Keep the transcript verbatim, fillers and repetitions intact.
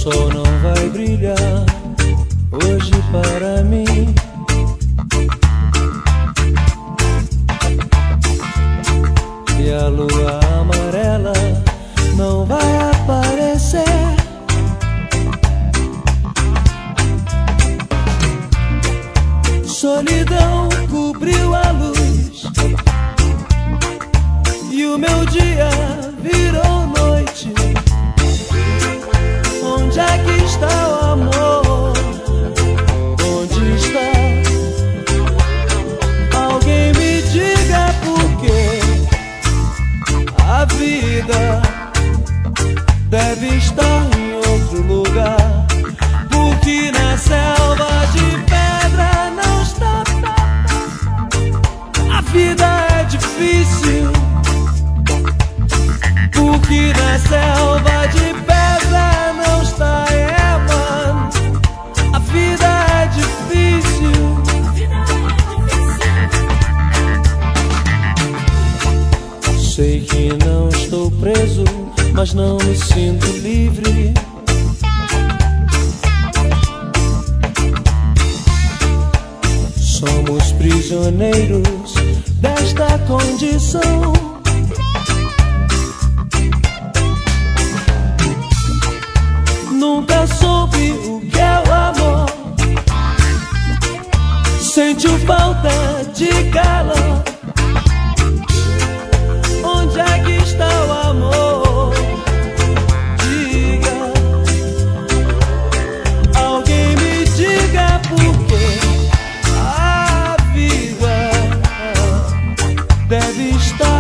sol não vai brilhar hoje para mim. E a lua amarela não vai aparecer. Solidão cobriu a luz e o meu dia virou noite. Onde é que está o amor? Onde está? Alguém me diga por quê a vida deve estar em outro lugar. Porque na selva de pedra não está. A vida é difícil. Porque na selva de pedra não está, é, mano. A vida é difícil. Sei que não estou preso, mas não me sinto livre. Somos prisioneiros desta condição. Nunca soube o que é o amor. Sentiu falta de calor. Onde é que está o amor? Diga. Alguém me diga por que a vida deve estar